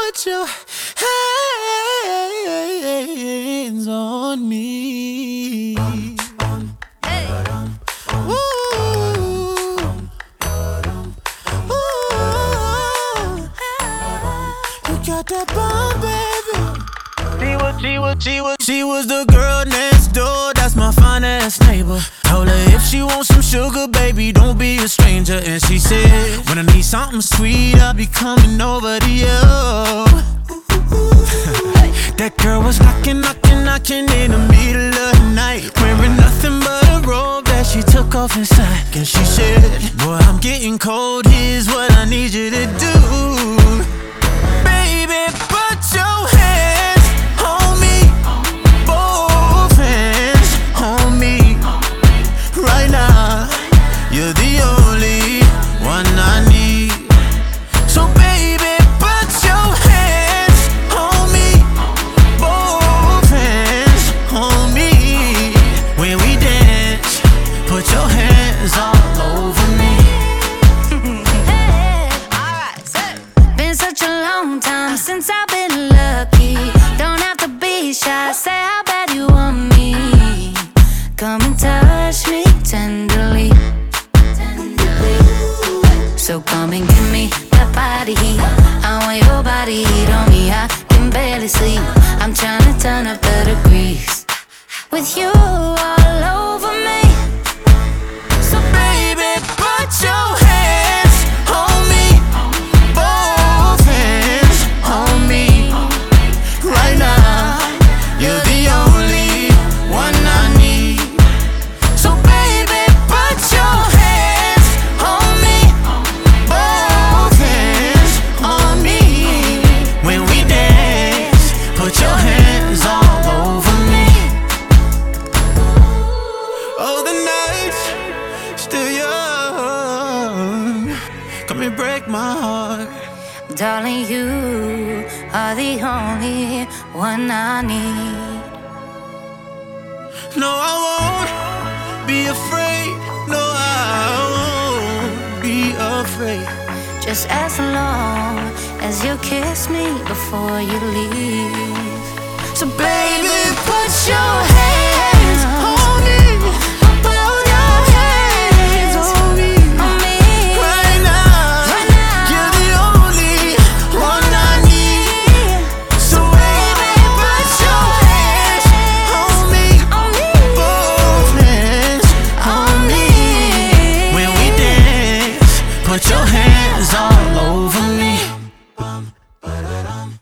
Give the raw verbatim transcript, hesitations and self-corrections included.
put your hands on me. Hey. Ooh. Ooh. You got that bomb, baby. She was, she was, she was, she was the girl next door. That's my fine ass neighbor. Told her if she wants some sugar, baby, don't be a stranger. And she said, when I need something sweet, I'll be coming over to you. That girl was knocking, knocking, knocking in the middle of the night, wearing nothing but a robe that she took off inside. And she said, boy, I'm getting cold, here's what I need you to do. Baby, put your hands on me, both hands on me. Right now, you're the only one I need. So baby, put your hands on me, both hands on me. When we dance, put your hands all over me. Hey, alright, so. Been such a long time since I've been lucky. Don't have to be shy, say how bad you want me. Come and touch me tenderly. So come and give me that body heat. I want your body heat on me. I can barely sleep. I'm trying to turn up the degrees with you all over me. So baby, put your hands on me, both hands on me. Right now, you're the only one I need. So baby, put your hands on me, both hands on me. When we dance, put your hands all over me. Oh, the night's still young. Come and break my heart. Darling, you are the only one I need. No, I won't be afraid. No, I won't be afraid. Just as long as you kiss me before you leave. So baby, put your hands